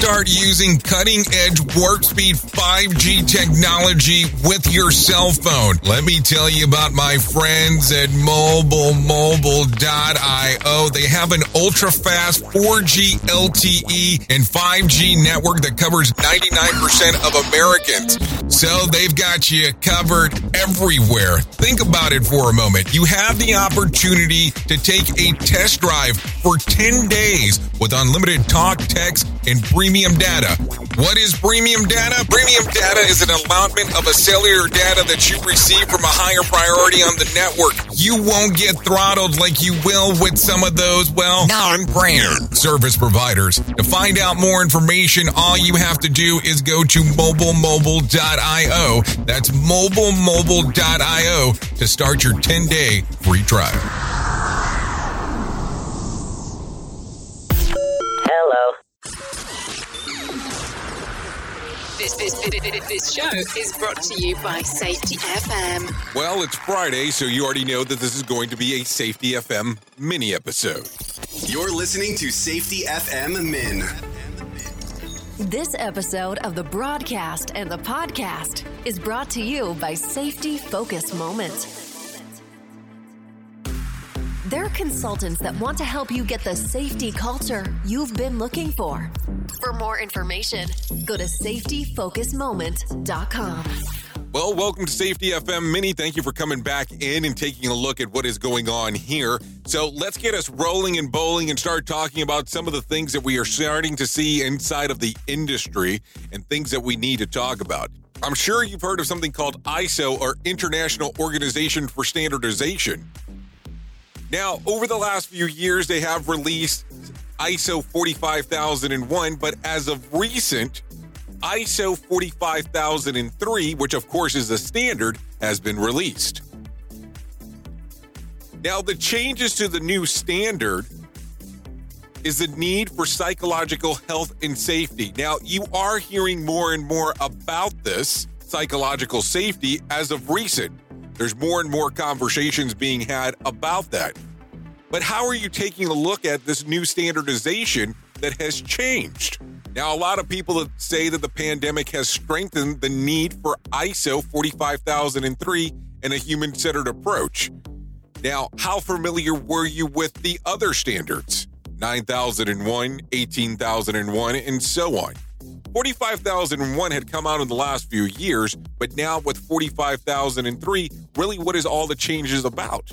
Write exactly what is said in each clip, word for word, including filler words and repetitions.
start using cutting-edge warp speed five G technology with your cell phone. Let me tell you about my friends at mobile mobile dot io. They have an ultra-fast four G L T E and five G network that covers ninety-nine percent of Americans. So they've got you covered everywhere. Think about it for a moment. You have the opportunity to take a test drive for ten days with unlimited talk, text, and premium data. What is premium data? Premium data is an allotment of a cellular data that you receive from a higher priority on the network. You won't get throttled like you will with some of those, well, non-brand service providers. To find out more information, all you have to do is go to mobile mobile dot io. That's mobile mobile dot io to start your ten-day free trial. This, this, this, this show is brought to you by Safety F M. Well, it's Friday, so you already know that this is going to be a Safety F M mini episode. You're listening to Safety F M Min. This episode of the broadcast and the podcast is brought to you by Safety Focus Moment. They're consultants that want to help you get the safety culture you've been looking for. For more information, go to safety focus moment dot com. Well, welcome to Safety F M Mini. Thank you for coming back in and taking a look at what is going on here. So let's get us rolling and bowling and start talking about some of the things that we are starting to see inside of the industry and things that we need to talk about. I'm sure you've heard of something called I S O, or International Organization for Standardization. Now, over the last few years, they have released I S O forty-five thousand one, but as of recent, I S O forty-five thousand three, which of course is a standard, has been released. Now, the changes to the new standard is the need for psychological health and safety. Now, you are hearing more and more about this psychological safety as of recent. There's more and more conversations being had about that. But how are you taking a look at this new standardization that has changed? Now, a lot of people say that the pandemic has strengthened the need for I S O forty-five thousand three and a human-centered approach. Now, how familiar were you with the other standards? nine thousand one, eighteen thousand one, and so on. forty-five thousand one had come out in the last few years, but now with forty-five thousand three, really what is all the changes about?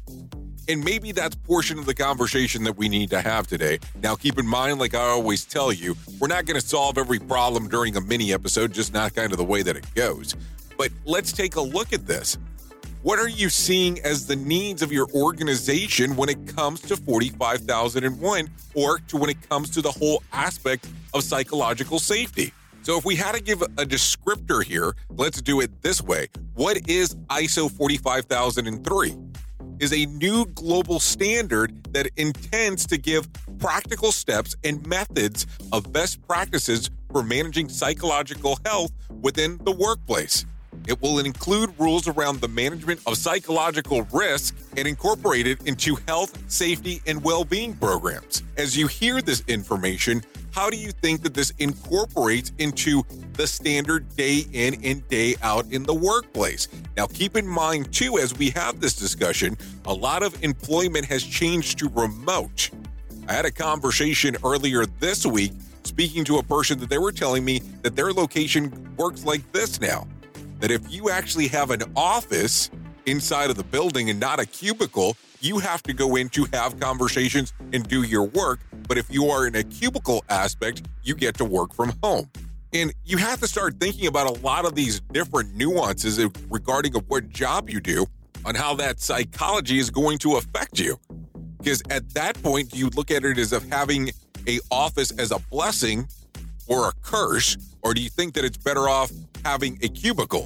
And maybe that's portion of the conversation that we need to have today. Now, keep in mind, like I always tell you, we're not going to solve every problem during a mini episode, just not kind of the way that it goes. But let's take a look at this. What are you seeing as the needs of your organization when it comes to forty-five thousand one, or to when it comes to the whole aspect of psychological safety? So if we had to give a descriptor here, let's do it this way. What is I S O forty-five thousand three? Is a new global standard that intends to give practical steps and methods of best practices for managing psychological health within the workplace. It will include rules around the management of psychological risk and incorporate it into health, safety, and well-being programs. As you hear this information, how do you think that this incorporates into the standard day in and day out in the workplace? Now, keep in mind, too, as we have this discussion, a lot of employment has changed to remote. I had a conversation earlier this week speaking to a person that they were telling me that their location works like this now. That if you actually have an office inside of the building and not a cubicle, you have to go in to have conversations and do your work. But if you are in a cubicle aspect, you get to work from home. And you have to start thinking about a lot of these different nuances regarding of what job you do on how that psychology is going to affect you. Because at that point, do you look at it as of having a office as a blessing or a curse, or do you think that it's better off having a cubicle?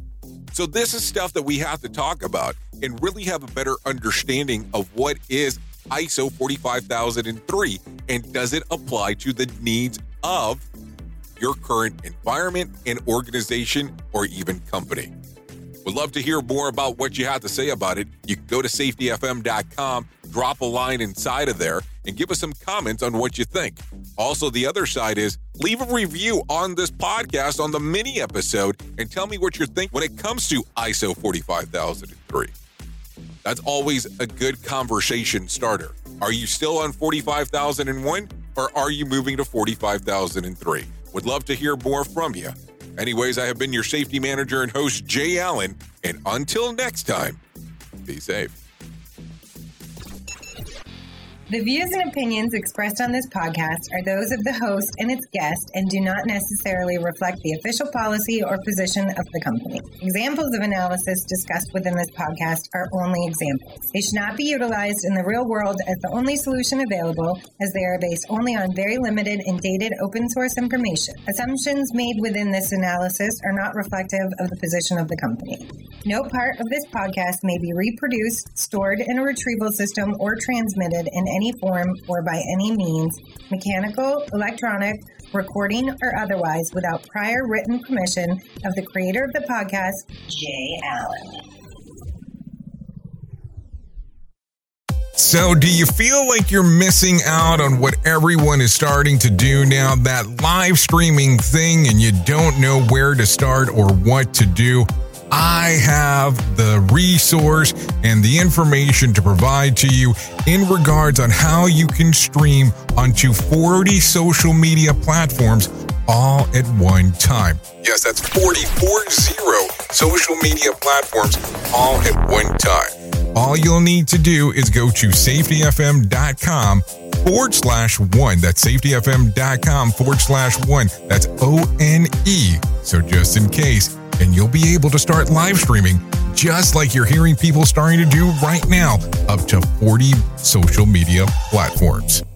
So this is stuff that we have to talk about and really have a better understanding of what is I S O forty-five thousand three and does it apply to the needs of your current environment and organization or even company. Would love to hear more about what you have to say about it. You can go to safety f m dot com, drop a line inside of there, and give us some comments on what you think. Also, the other side is leave a review on this podcast on the mini episode and tell me what you think when it comes to I S O forty-five thousand three. That's always a good conversation starter. Are you still on forty-five thousand one or are you moving to forty-five thousand three? Would love to hear more from you. Anyways, I have been your safety manager and host, Jay Allen, and until next time, be safe. The views and opinions expressed on this podcast are those of the host and its guest and do not necessarily reflect the official policy or position of the company. Examples of analysis discussed within this podcast are only examples. They should not be utilized in the real world as the only solution available, as they are based only on very limited and dated open source information. Assumptions made within this analysis are not reflective of the position of the company. No part of this podcast may be reproduced, stored in a retrieval system, or transmitted in any form or by any means, mechanical, electronic, recording, or otherwise, without prior written permission of the creator of the podcast, Jay Allen. So, do you feel like you're missing out on what everyone is starting to do now, that live streaming thing, and you don't know where to start or what to do? I have the resource and the information to provide to you in regards on how you can stream onto forty social media platforms all at one time. Yes, that's forty, four zero social media platforms all at one time. All you'll need to do is go to safetyfm.com forward slash one. That's safetyfm.com forward slash one. That's O N E. So just in case, and you'll be able to start live streaming just like you're hearing people starting to do right now, up to forty social media platforms.